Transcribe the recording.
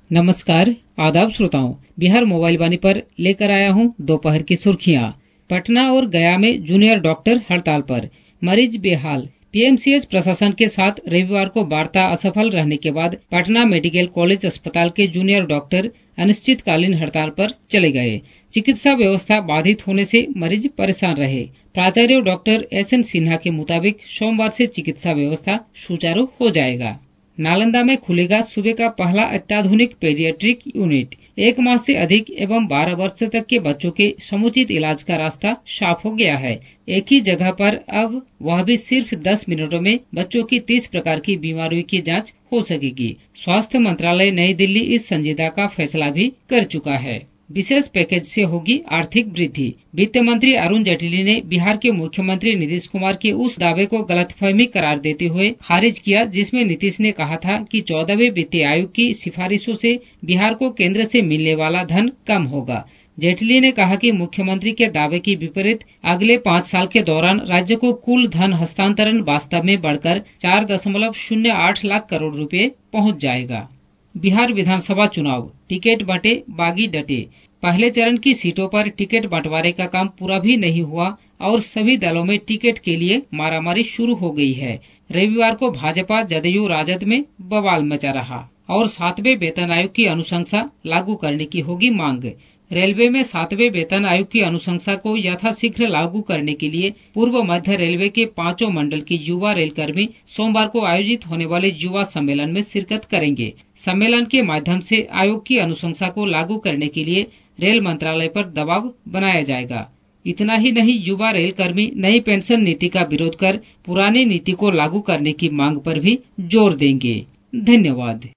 नमस्कार, आदाब श्रोताओं। बिहार मोबाइल वाणी पर लेकर आया हूँ दोपहर की सुर्खियाँ। पटना और गया में जूनियर डॉक्टर हड़ताल पर, मरीज बेहाल। पीएमसीएच प्रशासन के साथ रविवार को वार्ता असफल रहने के बाद पटना मेडिकल कॉलेज अस्पताल के जूनियर डॉक्टर अनिश्चितकालीन हड़ताल पर चले गए। चिकित्सा व्यवस्था बाधित होने से मरीज परेशान रहे। प्राचार्य डॉक्टर एसएन सिन्हा के मुताबिक सोमवार से चिकित्सा व्यवस्था सुचारू हो जाएगा। नालंदा में खुलेगा सूबे का पहला अत्याधुनिक पेडियाट्रिक यूनिट। 1 माह से अधिक एवं 12 वर्ष तक के बच्चों के समुचित इलाज का रास्ता साफ हो गया है। एक ही जगह पर अब वह भी सिर्फ 10 मिनटों में बच्चों की 30 प्रकार की बीमारियों की जांच हो सकेगी। स्वास्थ्य मंत्रालय नई दिल्ली इस संजीदा का फैसला भी कर चुका है। विशेष पैकेज से होगी आर्थिक वृद्धि। वित्त मंत्री अरुण जेटली ने बिहार के मुख्यमंत्री नीतीश कुमार के उस दावे को गलतफहमी करार देते हुए खारिज किया, जिसमें नीतीश ने कहा था कि 14वें वित्तीय आयोग की सिफारिशों से बिहार को केंद्र से मिलने वाला धन कम होगा। जेटली ने कहा कि मुख्यमंत्री के दावे के विपरीत अगले 5 साल के दौरान राज्य को कुल धन हस्तांतरण वास्तव में बढ़कर 4.08 लाख करोड़ रुपए पहुंच जाएगा। बिहार विधानसभा चुनाव, टिकट बंटे बागी डटे। पहले चरण की सीटों पर टिकट बंटवारे का काम पूरा भी नहीं हुआ और सभी दलों में टिकट के लिए मारामारी शुरू हो गई है। रविवार को भाजपा जदयू राजद में बवाल मचा रहा और 7वें वेतन आयोग की अनुशंसा लागू करने की होगी मांग। रेलवे में 7वें वेतन आयोग की अनुशंसा को यथाशीघ्र लागू करने के लिए पूर्व मध्य रेलवे के 5 मंडल के युवा रेलकर्मी सोमवार को आयोजित होने वाले युवा सम्मेलन में शिरकत करेंगे। सम्मेलन के माध्यम से आयोग की अनुशंसा को लागू करने के लिए रेल मंत्रालय पर दबाव बनाया जाएगा। इतना ही नहीं, युवा रेलकर्मी नई पेंशन नीति का विरोध कर पुरानी नीति को लागू करने की मांग पर भी जोर देंगे। धन्यवाद।